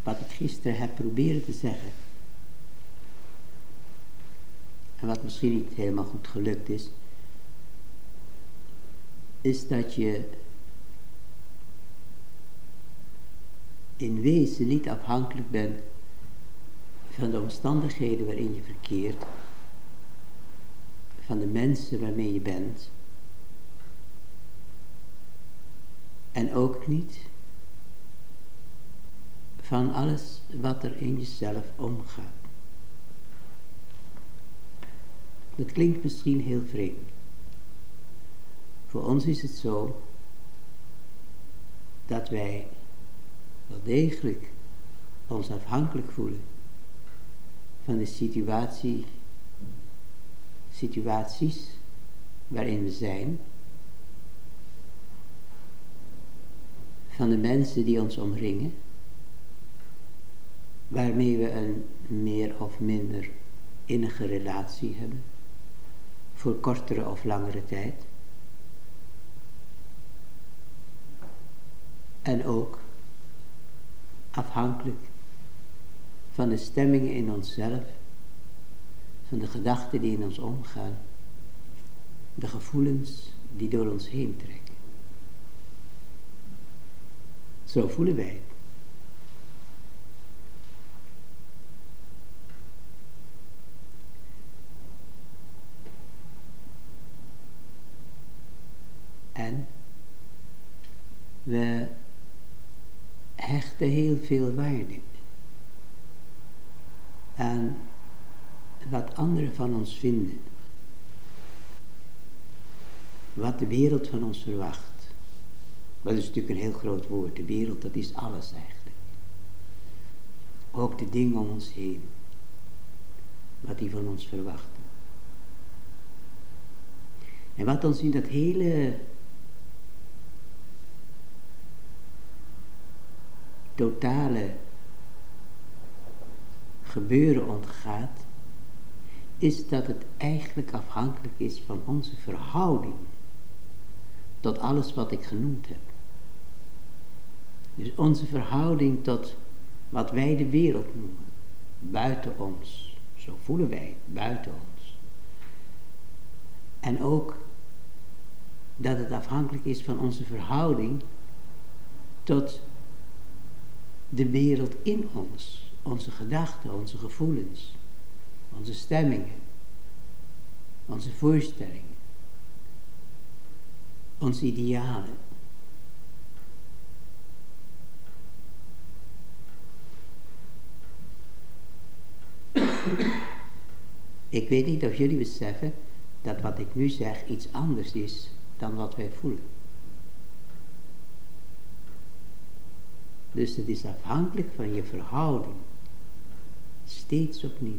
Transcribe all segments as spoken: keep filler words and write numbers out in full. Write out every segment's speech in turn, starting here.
wat ik gisteren heb proberen te zeggen. En wat misschien niet helemaal goed gelukt is. Is dat je in wezen niet afhankelijk bent van de omstandigheden waarin je verkeert. Van de mensen waarmee je bent. En ook niet van alles wat er in jezelf omgaat. Dat klinkt misschien heel vreemd. Voor ons is het zo dat wij wel degelijk ons afhankelijk voelen van de situatie, situaties waarin we zijn, van de mensen die ons omringen, waarmee we een meer of minder innige relatie hebben, voor kortere of langere tijd. En ook afhankelijk van de stemmingen in onszelf, van de gedachten die in ons omgaan, de gevoelens die door ons heen trekken. Zo voelen wij het. En we hechten heel veel waarde aan wat anderen van ons vinden. Wat de wereld van ons verwacht. Dat is natuurlijk een heel groot woord. De wereld, dat is alles eigenlijk. Ook de dingen om ons heen. Wat die van ons verwachten. En wat ons in dat hele totale gebeuren ontgaat, is dat het eigenlijk afhankelijk is van onze verhouding tot alles wat ik genoemd heb. Dus onze verhouding tot wat wij de wereld noemen, buiten ons. Zo voelen wij het, buiten ons. En ook dat het afhankelijk is van onze verhouding tot de wereld in ons. Onze gedachten, onze gevoelens, onze stemmingen, onze voorstellingen, onze idealen. Ik weet niet of jullie beseffen dat wat ik nu zeg iets anders is dan wat wij voelen. Dus het is afhankelijk van je verhouding. Steeds opnieuw.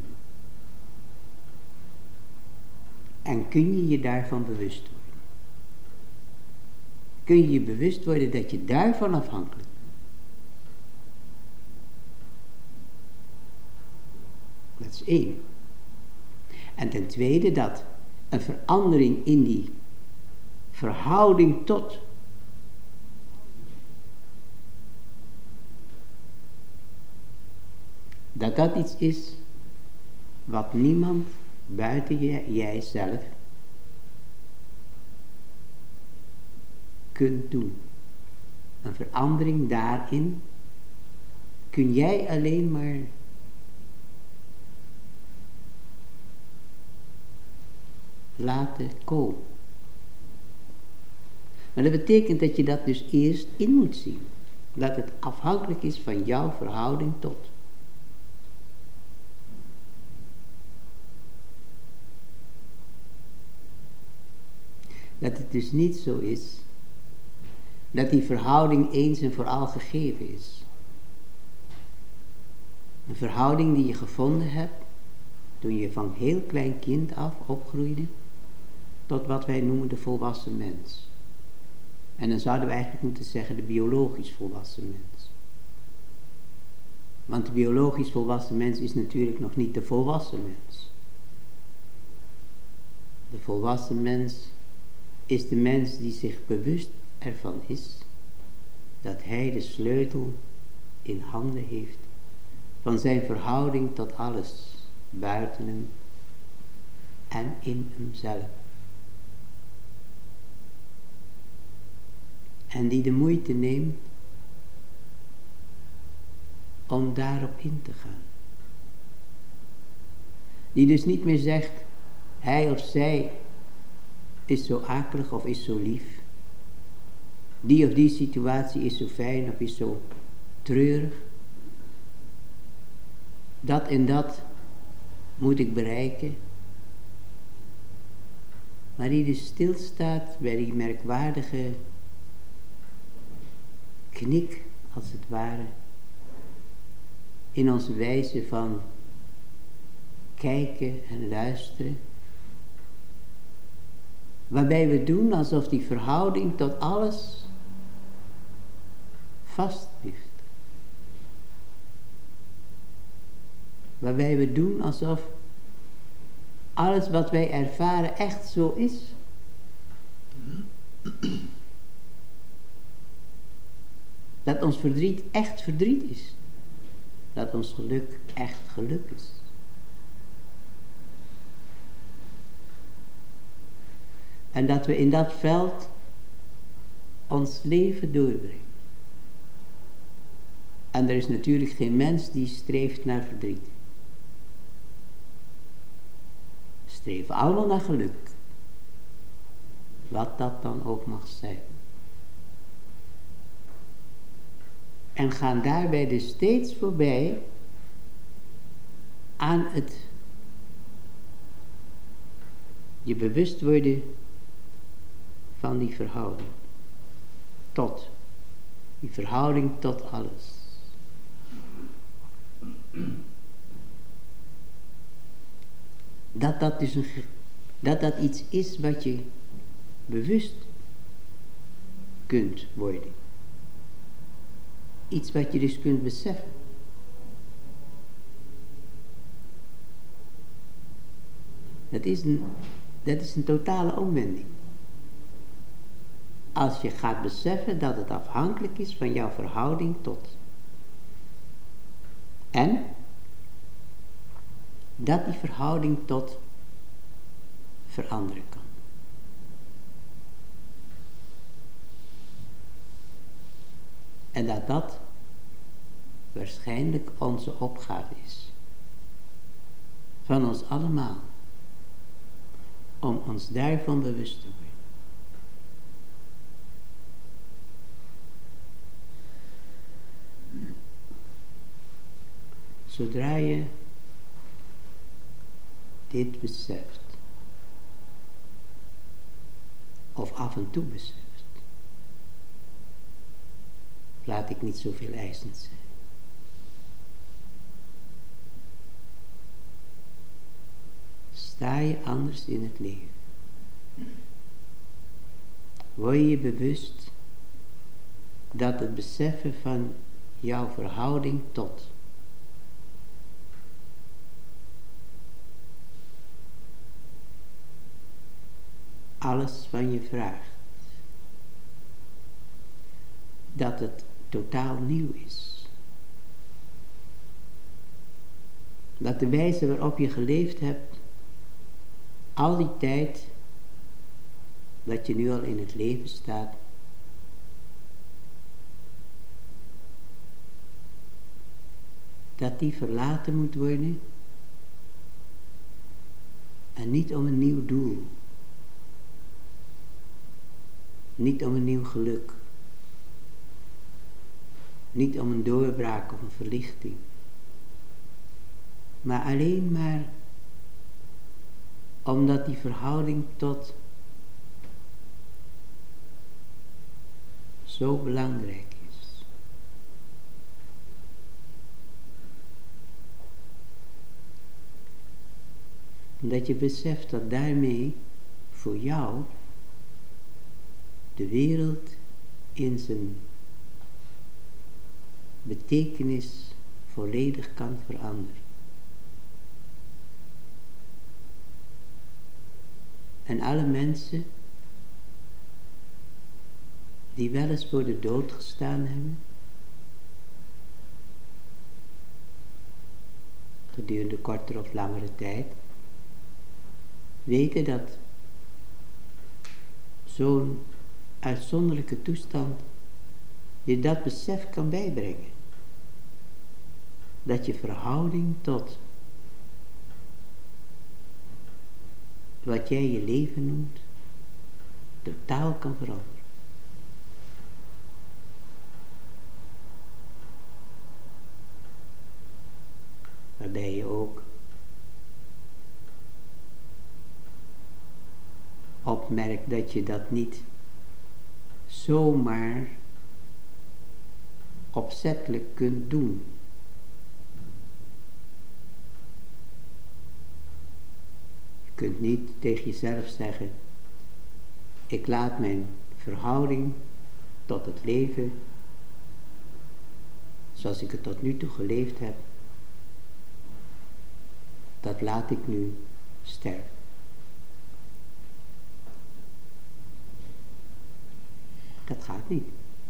En kun je je daarvan bewust worden? Kun je je bewust worden dat je daarvan afhankelijk bent? Dat is één. En ten tweede dat een verandering in die verhouding tot dat dat iets is wat niemand buiten je, jijzelf kunt doen. Een verandering daarin kun jij alleen maar laten komen. Maar dat betekent dat je dat dus eerst in moet zien. Dat het afhankelijk is van jouw verhouding tot. Dat het dus niet zo is dat die verhouding eens en voor al gegeven is. Een verhouding die je gevonden hebt toen je van heel klein kind af opgroeide tot wat wij noemen de volwassen mens. En dan zouden we eigenlijk moeten zeggen de biologisch volwassen mens. Want de biologisch volwassen mens is natuurlijk nog niet de volwassen mens. De volwassen mens is de mens die zich bewust ervan is dat hij de sleutel in handen heeft van zijn verhouding tot alles buiten hem en in hemzelf. En die de moeite neemt om daarop in te gaan. Die dus niet meer zegt, hij of zij is zo akelig of is zo lief. Die of die situatie is zo fijn of is zo treurig. Dat en dat moet ik bereiken. Maar die dus stilstaat bij die merkwaardige knik, als het ware, in onze wijze van kijken en luisteren. Waarbij we doen alsof die verhouding tot alles vast ligt. Waarbij we doen alsof alles wat wij ervaren echt zo is. Dat ons verdriet echt verdriet is. Dat ons geluk echt geluk is. En dat we in dat veld ons leven doorbrengen. En er is natuurlijk geen mens die streeft naar verdriet. We streven allemaal naar geluk. Wat dat dan ook mag zijn. En gaan daarbij dus steeds voorbij aan het je bewust worden van die verhouding. Tot. Die verhouding tot alles. Dat dat dus een, dat dat iets is wat je bewust kunt worden. Iets wat je dus kunt beseffen. Dat is een, dat is een totale omwending. Als je gaat beseffen dat het afhankelijk is van jouw verhouding tot. En dat die verhouding tot veranderen kan. En dat dat waarschijnlijk onze opgave is. Van ons allemaal. Om ons daarvan bewust te worden. Zodra je dit beseft, of af en toe beseft, laat ik niet zoveel eisend zijn. Sta je anders in het leven. Word je je bewust dat het beseffen van jouw verhouding tot alles van je vraagt. Dat het totaal nieuw is. Dat de wijze waarop je geleefd hebt, al die tijd dat je nu al in het leven staat, dat die verlaten moet worden en niet om een nieuw doel. Niet om een nieuw geluk. Niet om een doorbraak of een verlichting. Maar alleen maar omdat die verhouding tot zo belangrijk is. Omdat je beseft dat daarmee voor jou de wereld in zijn betekenis volledig kan veranderen. En alle mensen die wel eens voor de dood gestaan hebben, gedurende kortere of langere tijd, weten dat zo'n uitzonderlijke toestand je dat besef kan bijbrengen. Dat je verhouding tot wat jij je leven noemt, totaal kan veranderen. Waarbij je ook opmerkt dat je dat niet zomaar opzettelijk kunt doen. Je kunt niet tegen jezelf zeggen, ik laat mijn verhouding tot het leven, zoals ik het tot nu toe geleefd heb, dat laat ik nu sterven. Dat gaat niet.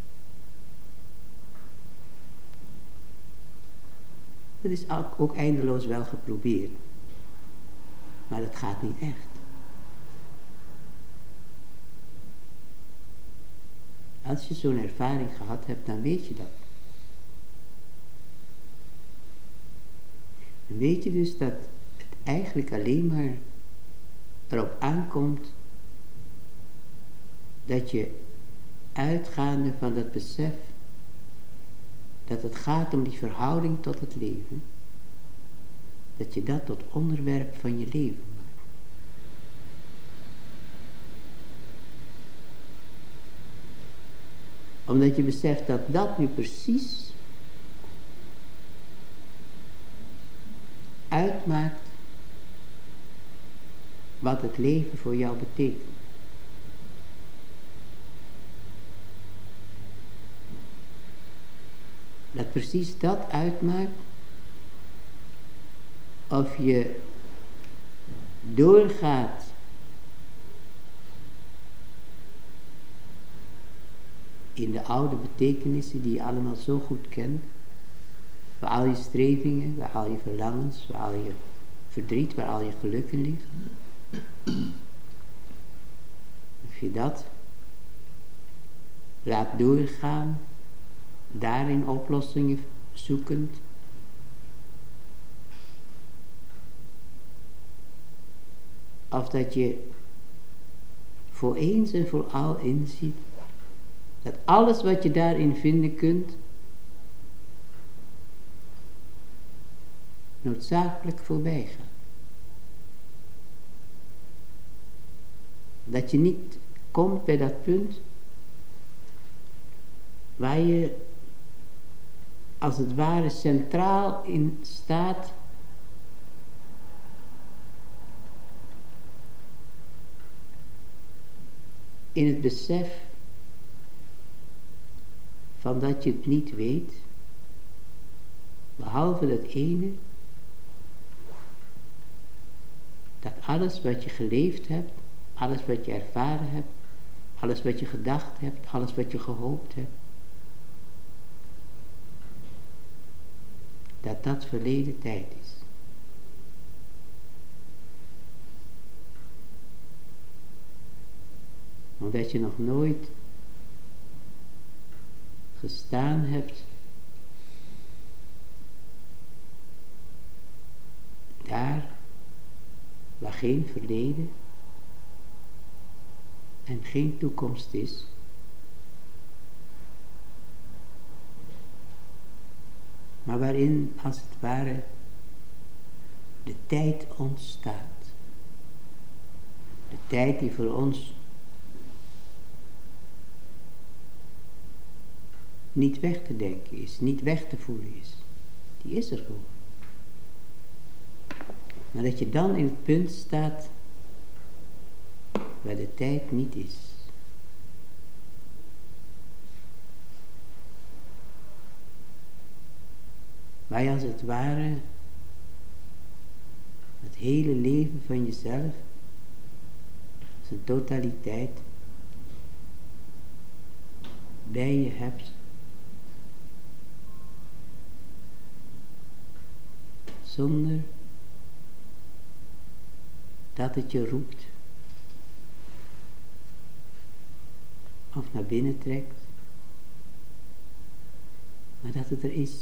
Dat is ook eindeloos wel geprobeerd. Maar dat gaat niet echt. Als je zo'n ervaring gehad hebt, dan weet je dat. Dan weet je dus dat het eigenlijk alleen maar erop aankomt dat je uitgaande van dat besef dat het gaat om die verhouding tot het leven, dat je dat tot onderwerp van je leven maakt. Omdat je beseft dat dat nu precies uitmaakt wat het leven voor jou betekent. Dat precies dat uitmaakt of je doorgaat in de oude betekenissen die je allemaal zo goed kent, waar al je strevingen, waar al je verlangens, waar al je verdriet, waar al je gelukken liggen. Of je dat laat doorgaan, daarin oplossingen zoekend, of dat je voor eens en voor al inziet dat alles wat je daarin vinden kunt noodzakelijk voorbij gaat. Dat je niet komt bij dat punt waar je als het ware centraal in staat in het besef van dat je het niet weet, behalve dat ene, dat alles wat je geleefd hebt, alles wat je ervaren hebt, alles wat je gedacht hebt, alles wat je gehoopt hebt, dat dat verleden tijd is. Omdat je nog nooit gestaan hebt daar waar geen verleden en geen toekomst is, maar waarin als het ware de tijd ontstaat. De tijd die voor ons niet weg te denken is, niet weg te voelen is. Die is er gewoon. Maar dat je dan in het punt staat waar de tijd niet is. Waar je als het ware het hele leven van jezelf, zijn totaliteit, bij je hebt, zonder dat het je roept of naar binnen trekt, maar dat het er is.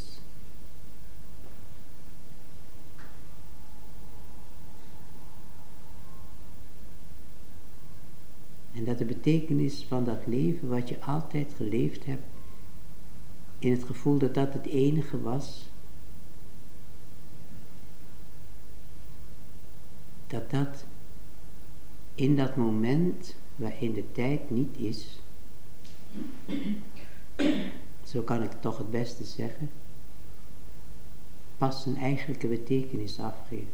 En dat de betekenis van dat leven wat je altijd geleefd hebt, in het gevoel dat dat het enige was, dat dat in dat moment waarin de tijd niet is, zo kan ik het toch het beste zeggen, pas een eigenlijke betekenis afgeeft.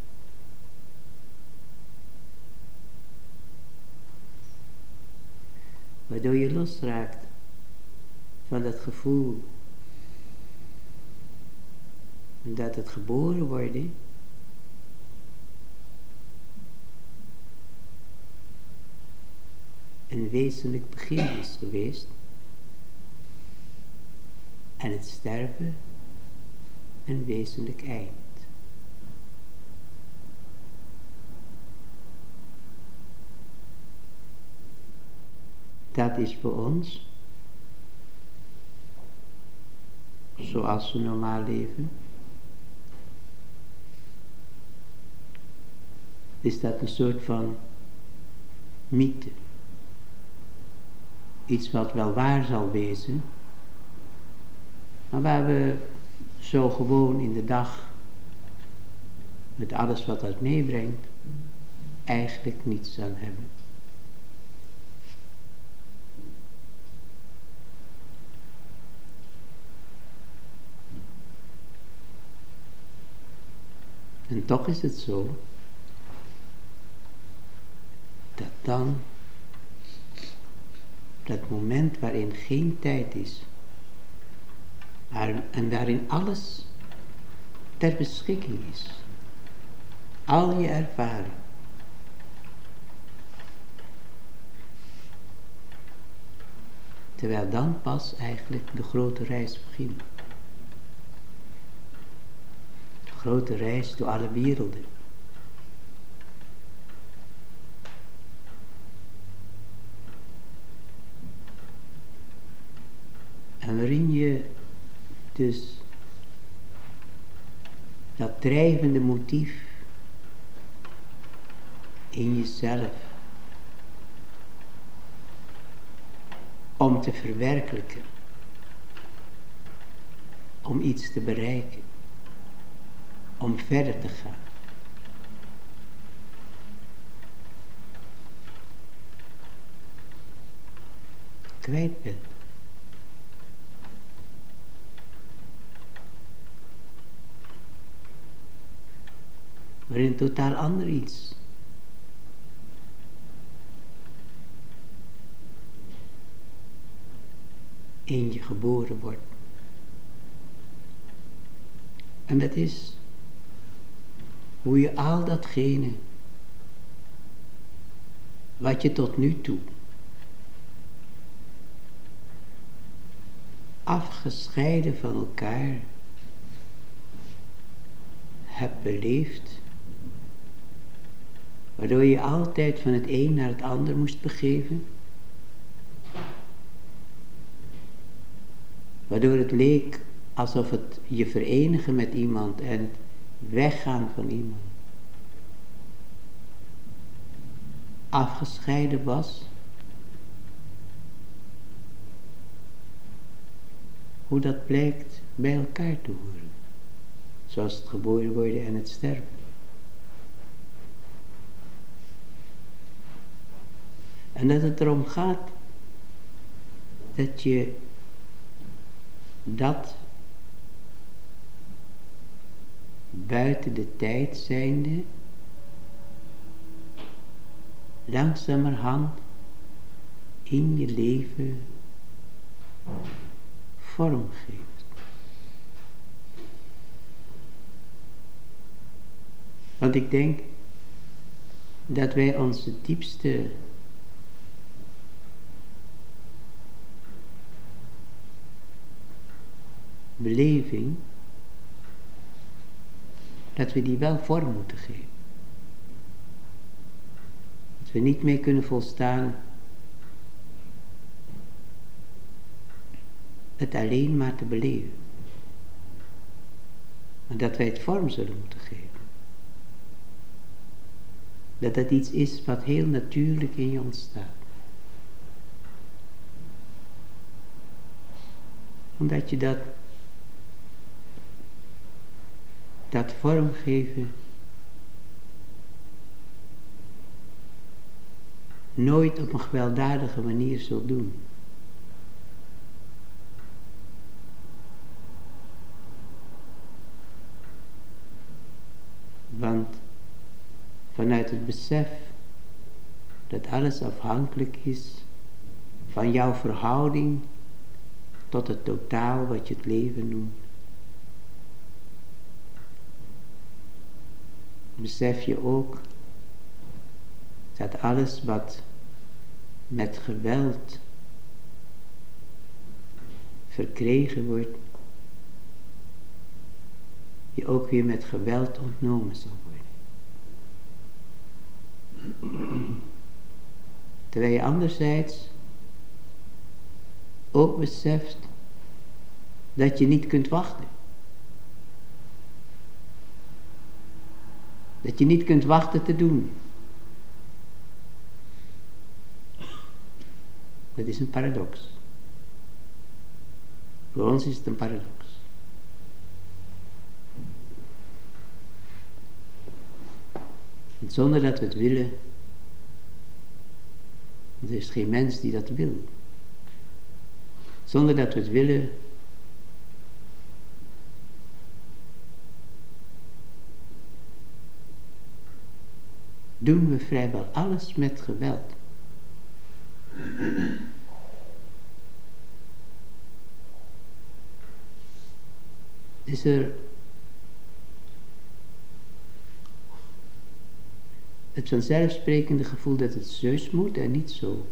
Waardoor je losraakt van dat gevoel dat het geboren worden een wezenlijk begin is geweest en het sterven een wezenlijk eind. Dat is voor ons, zoals we normaal leven, is dat een soort van mythe. Iets wat wel waar zal wezen, maar waar we zo gewoon in de dag, met alles wat dat meebrengt, eigenlijk niets aan hebben. En toch is het zo, dat dan, dat moment waarin geen tijd is, en waarin alles ter beschikking is, al je ervaring, terwijl dan pas eigenlijk de grote reis begint. De grote reis door alle werelden. En waarin je dus dat drijvende motief in jezelf om te verwerkelijken, om iets te bereiken, om verder te gaan. Kwijt bent. Waarin totaal ander iets. In je geboren wordt. En dat is hoe je al datgene wat je tot nu toe afgescheiden van elkaar hebt beleefd, waardoor je altijd van het een naar het ander moest begeven, waardoor het leek alsof het je verenigen met iemand en het weggaan van iemand afgescheiden was, hoe dat blijkt bij elkaar te horen, zoals het geboren worden en het sterven. En dat het erom gaat dat je dat buiten de tijd zijnde langzamerhand in je leven vorm geeft. Want ik denk dat wij onze diepste beleving, dat we die wel vorm moeten geven. Dat we niet meer kunnen volstaan het alleen maar te beleven. Maar dat wij het vorm zullen moeten geven. Dat dat iets is wat heel natuurlijk in je ontstaat. Omdat je dat, dat vormgeven nooit op een gewelddadige manier zult doen. Want vanuit het besef dat alles afhankelijk is van jouw verhouding tot het totaal wat je het leven noemt, besef je ook dat alles wat met geweld verkregen wordt, je ook weer met geweld ontnomen zal worden. Terwijl je anderzijds ook beseft dat je niet kunt wachten. Dat je niet kunt wachten te doen. Dat is een paradox. Voor ons is het een paradox. En zonder dat we het willen, er is geen mens die dat wil. Zonder dat we het willen, doen we vrijwel alles met geweld. Is er het vanzelfsprekende gevoel dat het zus moet en niet zo.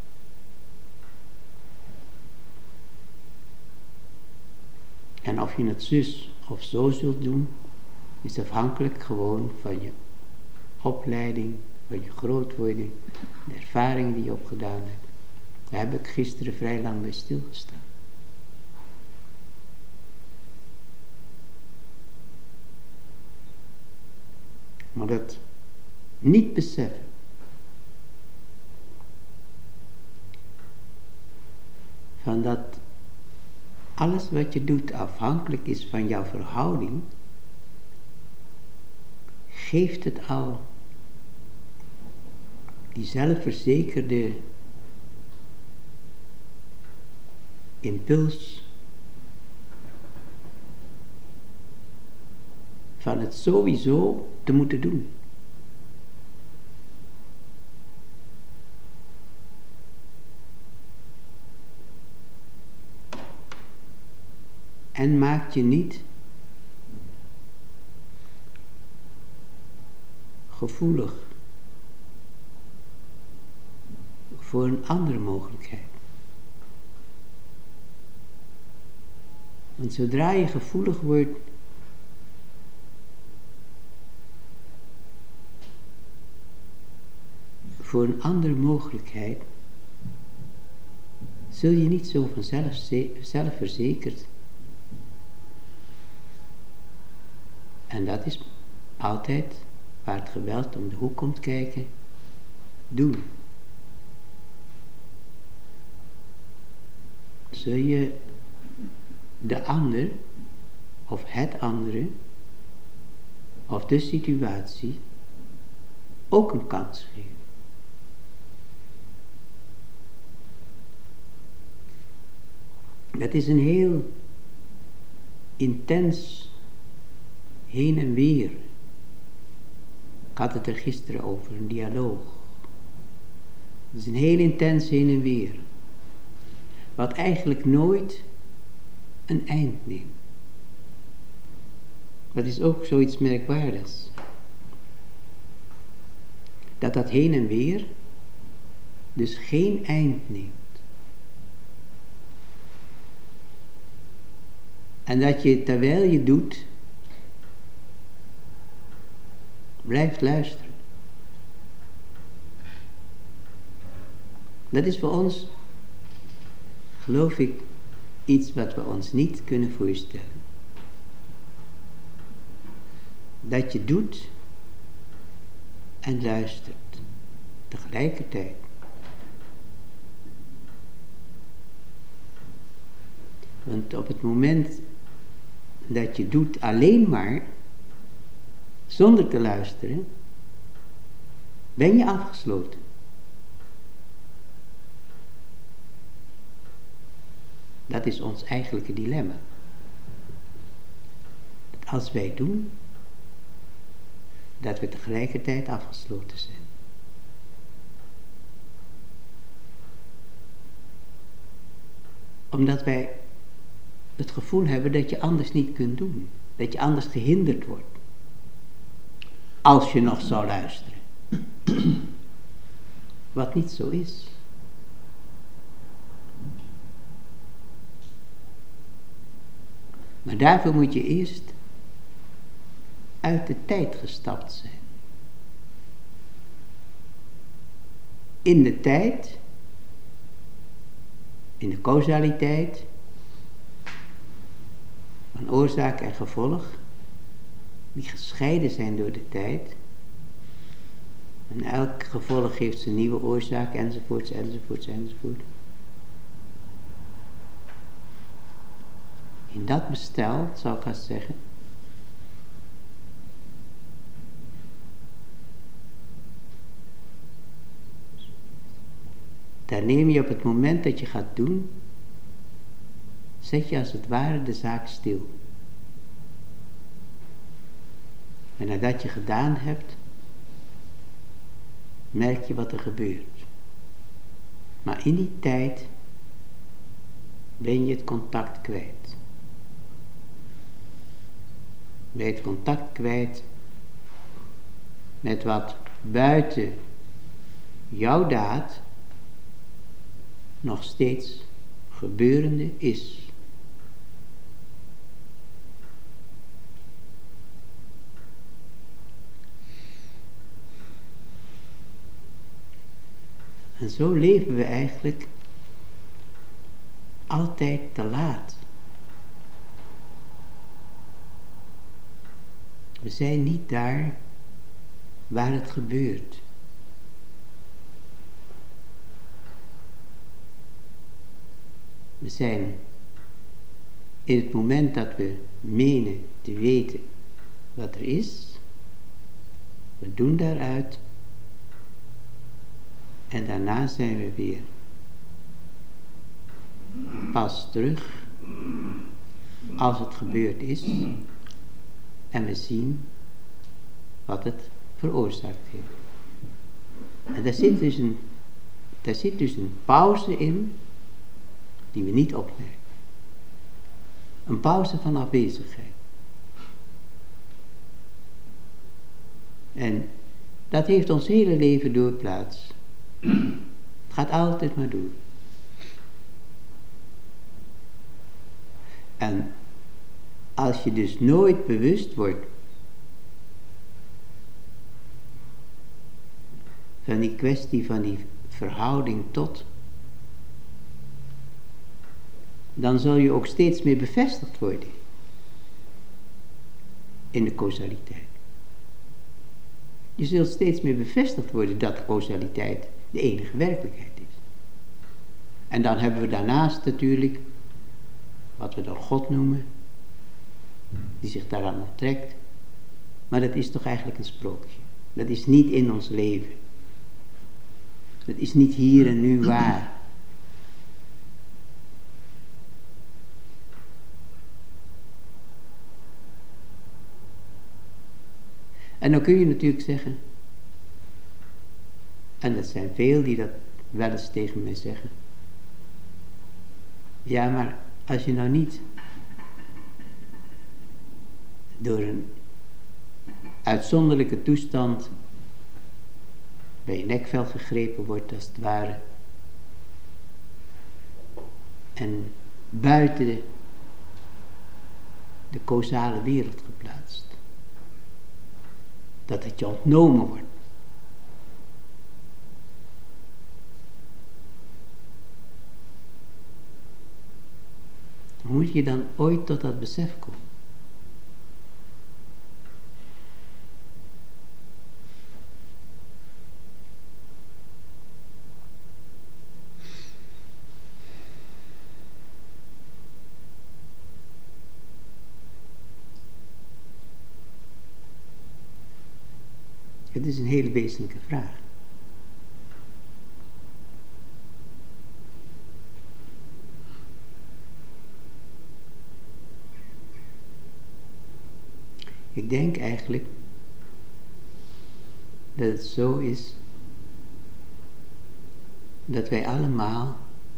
En of je het zus of zo zult doen, is afhankelijk gewoon van je opleiding, van je grootwording, de ervaringen die je opgedaan hebt. Daar heb ik gisteren vrij lang bij stilgestaan. Maar dat niet beseffen van dat alles wat je doet afhankelijk is van jouw verhouding, geeft het al die zelfverzekerde impuls van het sowieso te moeten doen. En maakt je niet gevoelig voor een andere mogelijkheid. Want zodra je gevoelig wordt voor een andere mogelijkheid, zul je niet zo vanzelf zelfverzekerd. En dat is altijd waar het geweld om de hoek komt kijken, doen. Zul je de ander, of het andere, of de situatie, ook een kans geven. Dat is een heel intens heen en weer. Ik had het er gisteren over, een dialoog. Het is een heel intens heen en weer. Wat eigenlijk nooit een eind neemt. Dat is ook zoiets merkwaardigs. Dat dat heen en weer dus geen eind neemt. En dat je terwijl je doet, Blijf luisteren. Dat is voor ons, geloof ik, iets wat we ons niet kunnen voorstellen. Dat je doet en luistert tegelijkertijd. Want op het moment dat je doet alleen maar, zonder te luisteren, ben je afgesloten. Dat is ons eigenlijke dilemma. Dat als wij doen, dat we tegelijkertijd afgesloten zijn. Omdat wij het gevoel hebben dat je anders niet kunt doen. Dat je anders gehinderd wordt. Als je nog zou luisteren. Wat niet zo is. Maar daarvoor moet je eerst uit de tijd gestapt zijn. In de tijd, in de causaliteit, van oorzaak en gevolg, die gescheiden zijn door de tijd. En elk gevolg heeft zijn nieuwe oorzaak, enzovoorts, enzovoorts, enzovoort. In dat bestel, zou ik haast zeggen, daar neem je op het moment dat je gaat doen, zet je als het ware de zaak stil. En nadat je gedaan hebt, merk je wat er gebeurt. Maar in die tijd ben je het contact kwijt. Ben je het contact kwijt met wat buiten jouw daad nog steeds gebeurende is. En zo leven we eigenlijk altijd te laat. We zijn niet daar waar het gebeurt. We zijn in het moment dat we menen te weten wat er is, we doen daaruit en daarna zijn we weer pas terug als het gebeurd is en we zien wat het veroorzaakt heeft. En daar zit dus een, daar zit dus een pauze in die we niet opmerken. Een pauze van afwezigheid. En dat heeft ons hele leven door plaats. Het gaat altijd maar door. En als je dus nooit bewust wordt van die kwestie van die verhouding tot, dan zal je ook steeds meer bevestigd worden in de causaliteit. Je zult steeds meer bevestigd worden dat de causaliteit de enige werkelijkheid is. En dan hebben we daarnaast natuurlijk, wat we dan God noemen, die zich daaraan onttrekt. Maar dat is toch eigenlijk een sprookje. Dat is niet in ons leven. Dat is niet hier en nu waar. En dan kun je natuurlijk zeggen, en dat zijn veel die dat wel eens tegen mij zeggen. Ja, maar als je nou niet door een uitzonderlijke toestand bij je nekvel gegrepen wordt, als het ware, en buiten de, de causale wereld geplaatst. dat het je ontnomen wordt. Hoe moet je dan ooit tot dat besef komen? Het is een hele wezenlijke vraag. Ik denk eigenlijk dat het zo is dat wij allemaal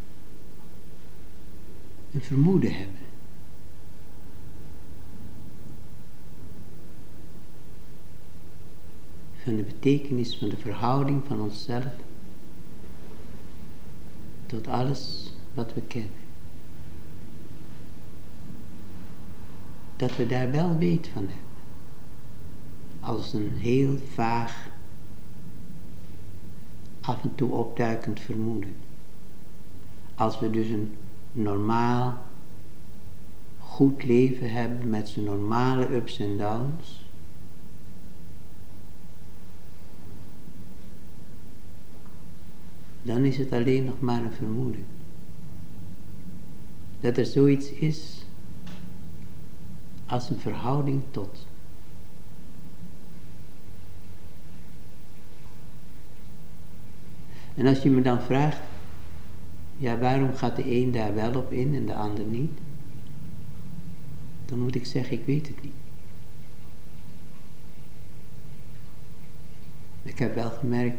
een vermoeden hebben. Van de betekenis van de verhouding van onszelf tot alles wat we kennen. Dat we daar wel weet van hebben. Als een heel vaag, af en toe opduikend vermoeden. Als we dus een normaal, goed leven hebben met zijn normale ups en downs. Dan is het alleen nog maar een vermoeden. Dat er zoiets is als een verhouding tot. En als je me dan vraagt, ja, waarom gaat de een daar wel op in en de ander niet? Dan moet ik zeggen, ik weet het niet. Ik heb wel gemerkt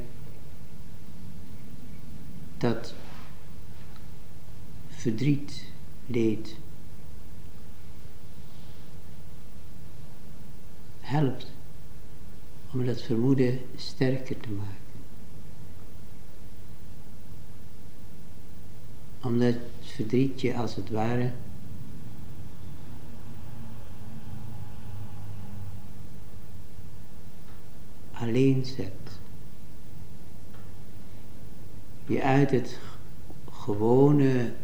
dat verdriet, leed, helpt om dat vermoeden sterker te maken. Omdat het verdriet je als het ware alleen zet. Je uit het gewone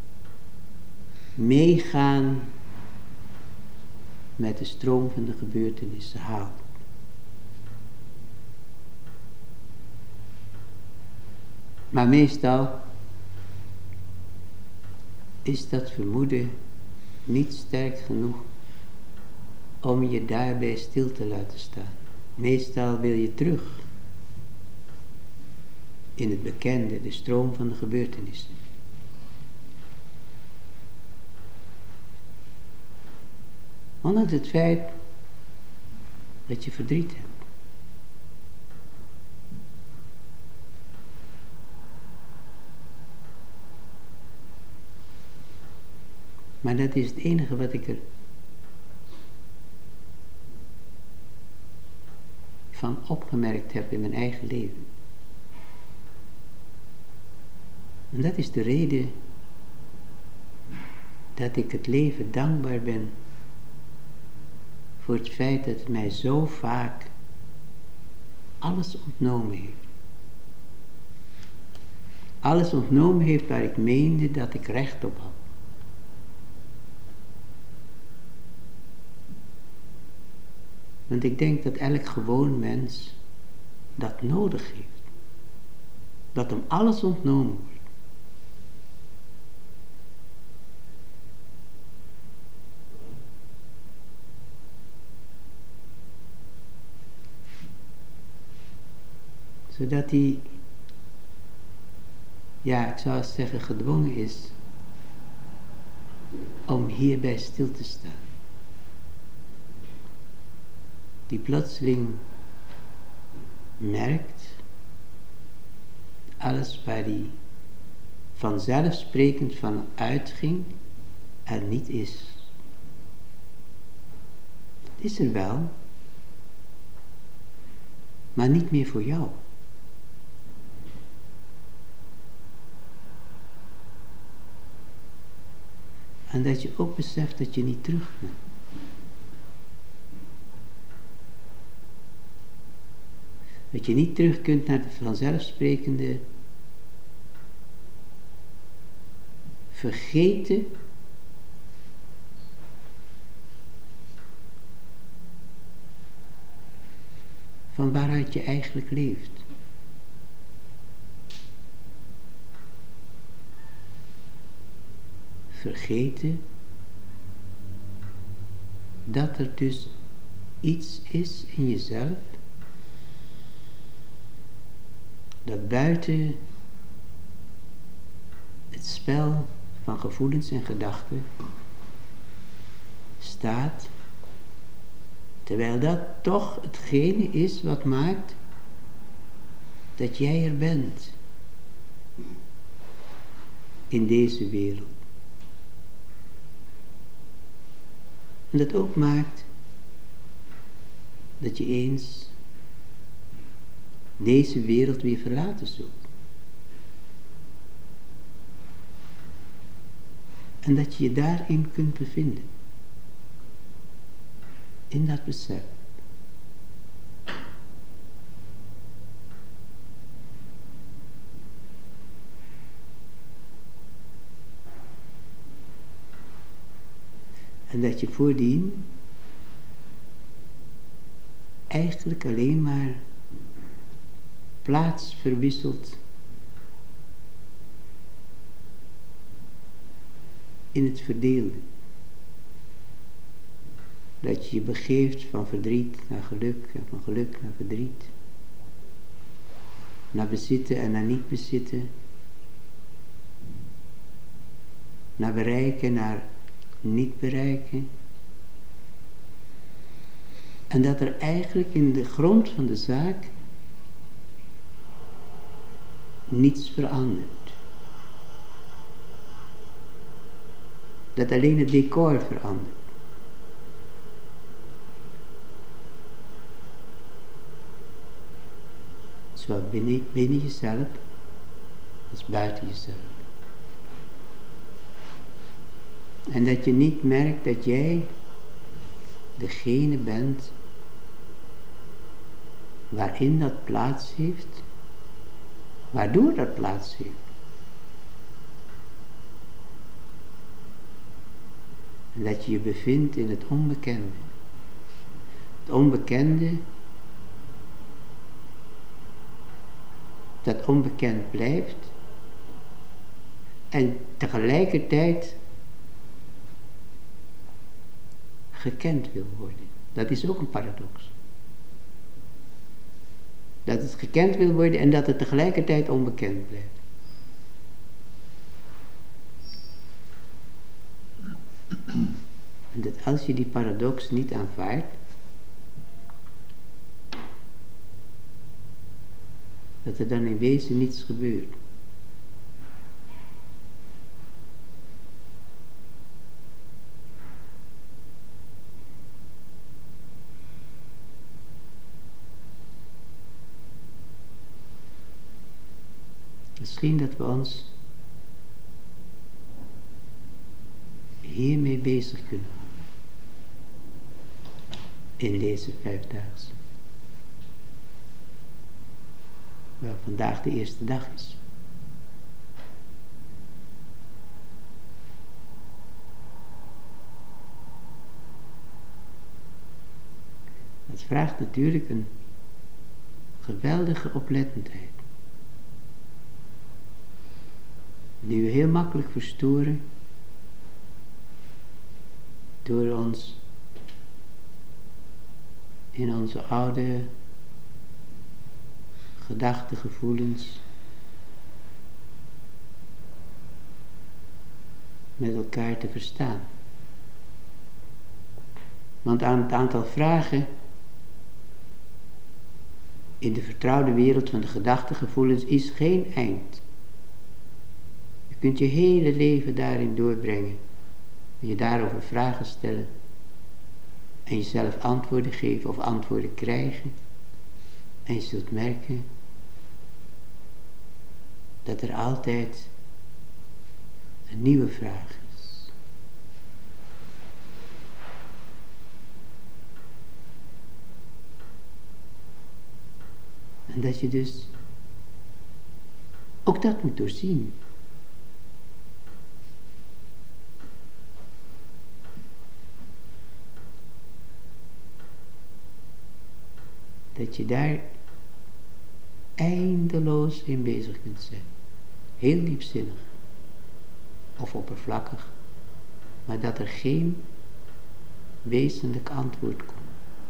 meegaan met de stroom van de gebeurtenissen haalt. Maar meestal is dat vermoeden niet sterk genoeg om je daarbij stil te laten staan. Meestal wil je terug in het bekende, de stroom van de gebeurtenissen. Ondanks het feit dat je verdriet hebt. Maar dat is het enige wat ik er van opgemerkt heb in mijn eigen leven. En dat is de reden dat ik het leven dankbaar ben voor het feit dat het mij zo vaak alles ontnomen heeft. Alles ontnomen heeft waar ik meende dat ik recht op had. Want ik denk dat elk gewoon mens dat nodig heeft. Dat hem alles ontnomen wordt. Zodat hij, ja, ik zou zeggen, gedwongen is om hierbij stil te staan. Die plotseling merkt, alles waar hij vanzelfsprekend van uitging, er niet is. Het is er wel, maar niet meer voor jou. En dat je ook beseft dat je niet terug kunt. Dat je niet terug kunt naar de vanzelfsprekende vergeten van waaruit je eigenlijk leeft. Vergeten dat er dus iets is in jezelf dat buiten het spel van gevoelens en gedachten staat, terwijl dat toch hetgene is wat maakt dat jij er bent in deze wereld. En dat ook maakt dat je eens deze wereld weer verlaten zult. En dat je je daarin kunt bevinden. In dat besef. En dat je voordien eigenlijk alleen maar plaats verwisselt in het verdeelde. Dat je je begeeft van verdriet naar geluk en van geluk naar verdriet. Naar bezitten en naar niet bezitten. Naar bereiken, naar niet bereiken. En dat er eigenlijk in de grond van de zaak niets verandert. Dat alleen het decor verandert. Zowel binnen, binnen jezelf als buiten jezelf. En dat je niet merkt dat jij degene bent waarin dat plaats heeft, waardoor dat plaats heeft. En dat je je bevindt in het onbekende. Het onbekende, dat onbekend blijft en tegelijkertijd gekend wil worden. Dat is ook een paradox. Dat het gekend wil worden en dat het tegelijkertijd onbekend blijft. En dat als je die paradox niet aanvaardt, dat er dan in wezen niets gebeurt. Misschien dat we ons hiermee bezig kunnen houden. In deze vijfdaagse. Waar vandaag de eerste dag is. Dat vraagt natuurlijk een geweldige oplettendheid. Die we heel makkelijk verstoren door ons in onze oude gedachten, gevoelens met elkaar te verstaan. Want aan het aantal vragen in de vertrouwde wereld van de gedachten, gevoelens is geen eind. Je kunt je hele leven daarin doorbrengen. En je daarover vragen stellen. En jezelf antwoorden geven of antwoorden krijgen. En je zult merken dat er altijd een nieuwe vraag is. En dat je dus ook dat moet doorzien. Dat je daar eindeloos in bezig kunt zijn. Heel diepzinnig. Of oppervlakkig. Maar dat er geen wezenlijk antwoord komt.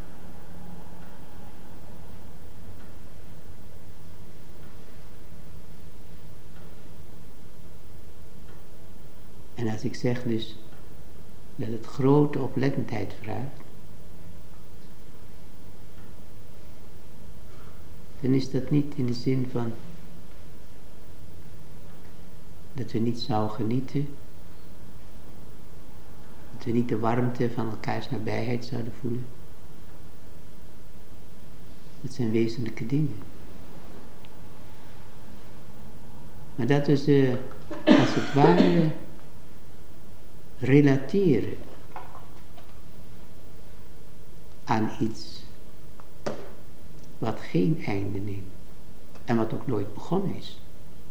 En als ik zeg dus dat het grote oplettendheid vraagt, dan is dat niet in de zin van dat we niet zouden genieten, dat we niet de warmte van elkaars nabijheid zouden voelen. Dat zijn wezenlijke dingen. Maar dat we ze als het ware relateren aan iets wat geen einde neemt en wat ook nooit begonnen is.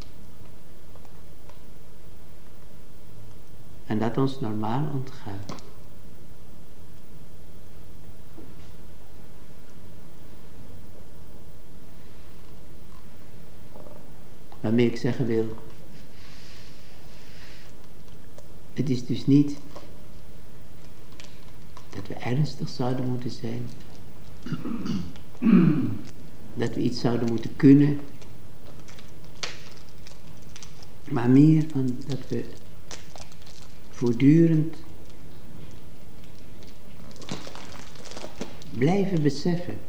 En dat ons normaal ontgaat. Waarmee ik zeggen wil, het is dus niet dat we ernstig zouden moeten zijn, dat we iets zouden moeten kunnen, maar meer van dat we voortdurend blijven beseffen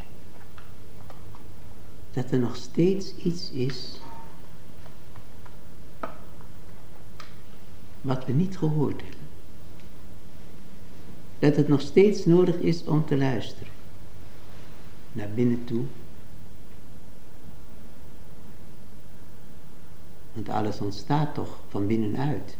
dat er nog steeds iets is wat we niet gehoord hebben. Dat het nog steeds nodig is om te luisteren. Naar binnen toe. Want alles ontstaat toch van binnenuit.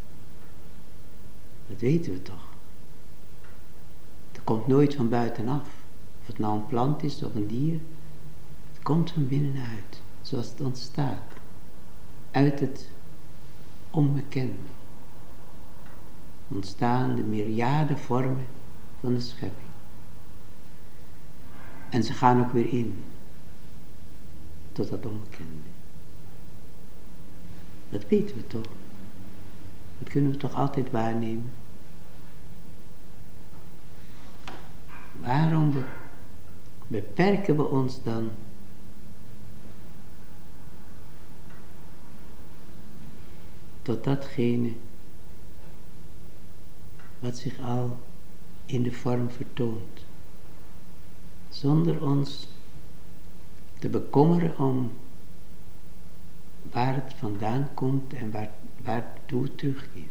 Dat weten we toch. Het komt nooit van buitenaf. Of het nou een plant is of een dier. Het komt van binnenuit. Zoals het ontstaat. Uit het onbekende. Ontstaan de myriade vormen van de schepping. En ze gaan ook weer in. Tot dat onbekende. Dat weten we toch. Dat kunnen we toch altijd waarnemen. Waarom beperken we ons dan tot datgene wat zich al in de vorm vertoont, zonder ons te bekommeren om waar het vandaan komt en waar, waartoe het terugkeert.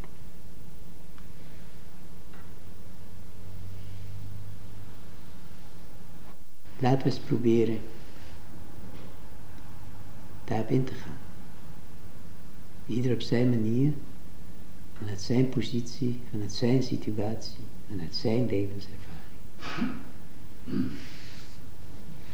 Laten we eens proberen daarop in te gaan. Ieder op zijn manier, vanuit zijn positie, vanuit zijn situatie, vanuit zijn levenservaring.